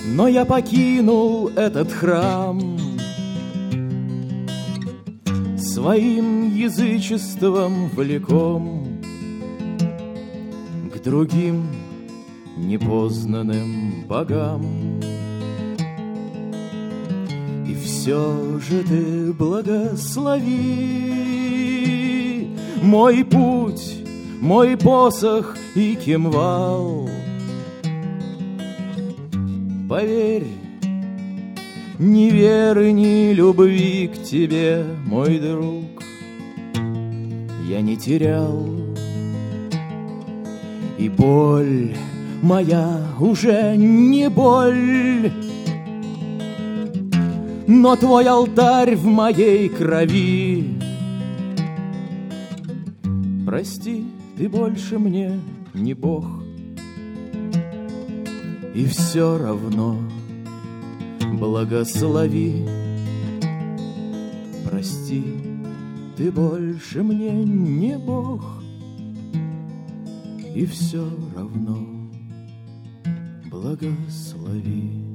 но я покинул этот храм. Своим язычеством влеком к другим непознанным богам. И все же ты благослови мой путь, мой посох и кимвал. Поверь, ни веры, ни любви к тебе, мой друг, я не терял. И боль моя уже не боль, но твой алтарь в моей крови. Прости, ты больше мне не Бог, и все равно благослови. Прости, ты больше мне не Бог, и все равно благослови.